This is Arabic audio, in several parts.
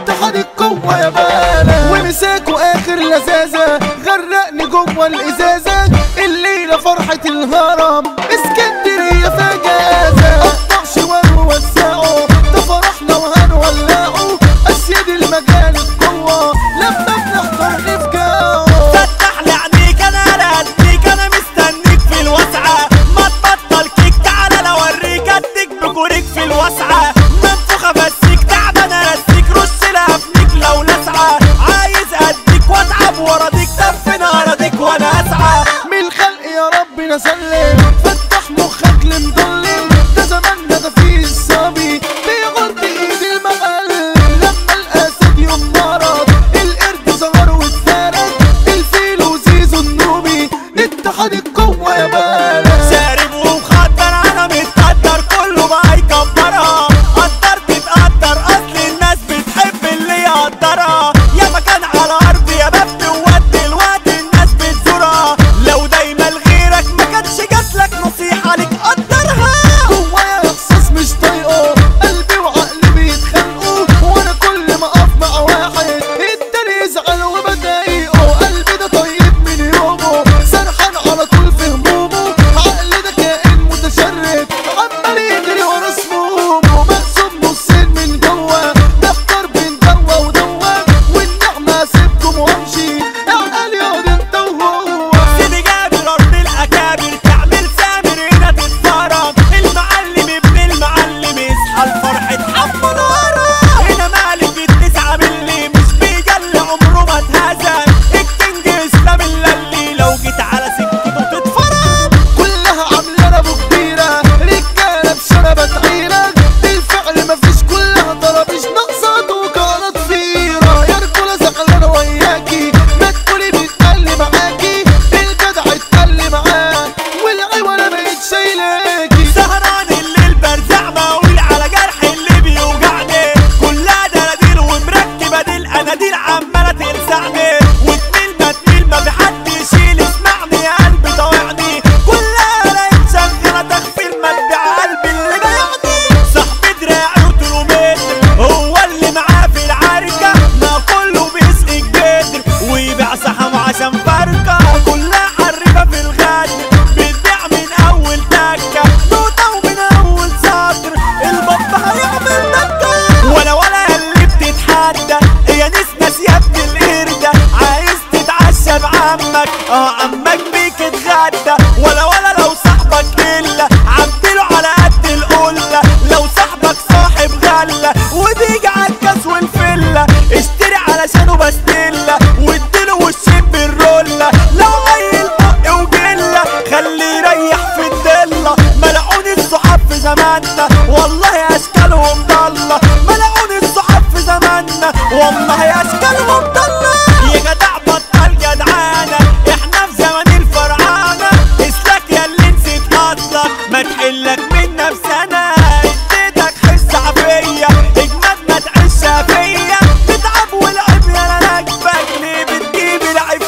اتحاد القوة يا بالا، ومساكوا اخر لذاذة غرقني جوه الازازة. الليلة فرحة الهرم اسكندرية فجازة، قطع شوال ووسعوا ده فرحنا وهنولعوا. اسياد المجال القوة لما بنحضر نفجعوا. فتح لي عينيك انا اديك، انا مستنيك في الوسعة. ما تبطل كيك تعالى لو اوريك اديك بكوريك في الوسعة. منفوخة بسيك تعبان ارسيك رش لهفنيك لو لسعة. عايز اديك واتعب وراضيك دفنا اراضيك وانا اسعى. من الخلق يا رب نسلم، فتح مخك لمضلم. ده زماننا ده فيه الصبي بيغض ايد المغل. لما الاسد يوم مرض القرد ظهر واتفرد. الفيل وزيزو النوبي اتحاد القوة يا بالا. شارب ومخدر انا متقدر كله بقى يكبرها. قدر تتقدر اصل الناس بتحب اللي يقدرها. يا مكان على ارض يا باب وقت الوقت الناس بتزورها. لو دايما لغيرك ما كانش جاتلك نصيحة ليك قدرها. جوايا احساس مش طايقه، قلبي وعقلي بيتخانقوا. وانا كل ما اقف مع واحد التاني يزعل وبضايقه. قلبي ده طيب من يومه سرحان على طول في همومه. عقلي ده كائن متشرد عمال يجري ورا سمومه. مقسوم نصين من جوه محتار بين دوا ودوا. والنعمة سيبكم وامشي اعقل يقعد انت وهو. سيدي جابر ارض الاكابر تعمل سامر هنا تتفرج. المعلم ابن المعلم يصحى الفرح تحمل ورا. هنا مالك التسعة ملي مش بيجل عمره ما اتهزم. الكينج اسلام اللي لو جيت على سكته تتفرج. كلها عاملة ابو كبيرة رجالة بشنبة عيرة. بالفعل مفيش كلها طرابيش نقصات وكانت فيرة. يا رجولة زعلانة وياكي ما تقولي بيتقلي معاكي. الجدع اتقلي معاه والعيوة بقت شايلاكي. سهران الليل برزع بقول على جرح اللي بيوجعني. كلها دناديل ومركبة دي الاناديل عمالة تلسعني. وتميل ما تميل ما في حد يشيل اسمعني يا قلبي طاوعني. كلها لقيت شغالة تخفير مدع قلبي اللي بايعني. صاحبي دراعي وطوله متر هو اللي معاه في العركة. ما كله بيسقي الجدر ويبيع صحمه عشان فركة. كلها حريفة في الغد بتبيع من اول تكة نوتة ومن اول سطر. البط هيعمل دكة ولا اللي بتتحدى. يا نسناس يا ابن القردة عايز تتعشى بعمك عمك بيك اتغدى. ولا لو صاحبك قلة عبدله على قد القلة. لو صاحبك صاحب غلة وبيجي عالكاس والفلة اشتري علشانه بستلة واديله وشين بالرولة. لو عيل بق وجلة خليه يريح في الدلة. ملعون الصحاب في زماننا والله اشكالهم ضالة. ملعون الصحاب في زماننا والله اشكالهم ضالة. يا جدع بطل جدعانة احنا في زمن الفرعانة. اسلك يا اللي نسيت اصلك ما تحلك من نفسنا. اديتك حس عافية اجمد ما تعيشها فيا. تتعب والعب يا انا راكبك ليه بتجيب العيب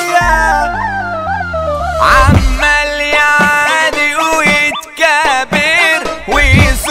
فيا. عمال يعادي ويتكابر ويزور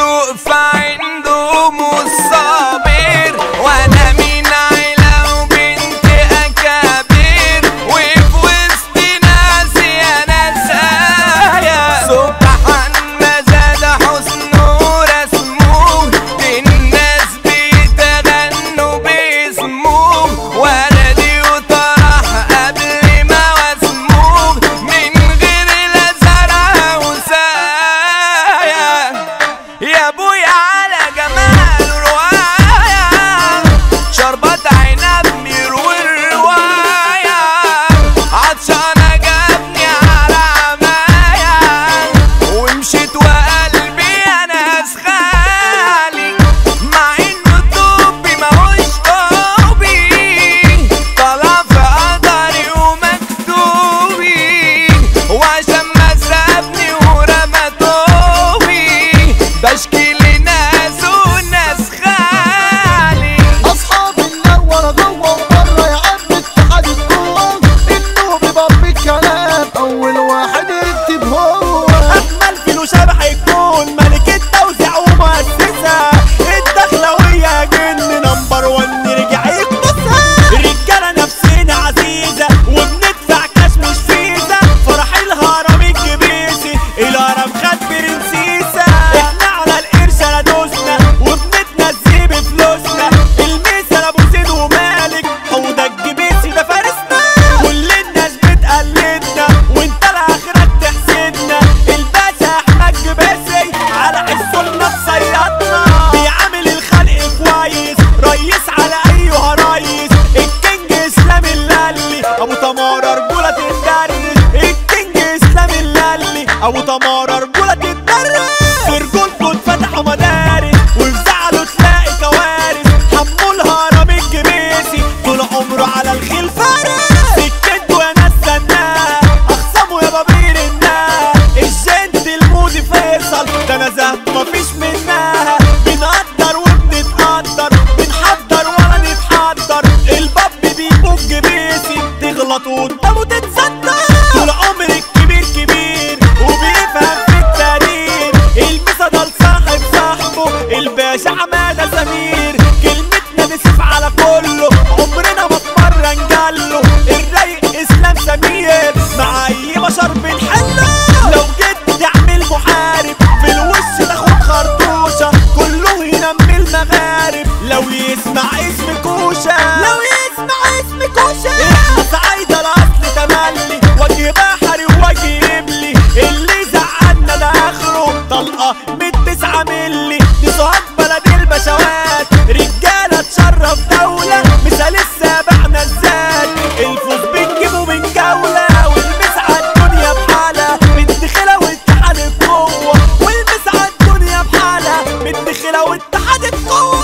تمارة رجولة تتدرس، في رجولته اتفتحوا مدارس وفي زعله تلاقي كوارث. حمو الهرم الجميسي طول عمره على الخيل فارس، سكته يا ناس سناه اخصامه يا بابير الناه. الجنت المودي فيصل ده نزهت مفيش منها، بنقدر وبنتقدر بنحضر ولا نتحضر. الباب بيبوك جميسي تغلط قدامه تتصدر، طول عمر الكبير كبير وبيفهم في التاريخ. المسا ده لصاحب صاحبه الباشا حمادة سمير، كلمتنا نسف على كله عمرنا ما اتمرن جاله. الرايق اسلام سمير مع اي بشر بنحله، لو جيت تعمل محارب في الوش تاخد خرطوشة، كله ينمي المغارب لو يسمع اسم كوشة، لو يسمع اسم كوشة. احنا صعايدة الاصل تملي، وجه بحري ووجه قبلي، اللي زعلنا ده اخره طلقة من 9 ملي. دي سوهاج بلد البشوات، رجالة تشرف دولة، مثال السابع نزال، الفوز بنجيبه من جولة. والمس عالدنيا بحالة متدخلة واتحاد بقوة، والمس عالدنيا بحالة متدخلة واتحاد بقوة.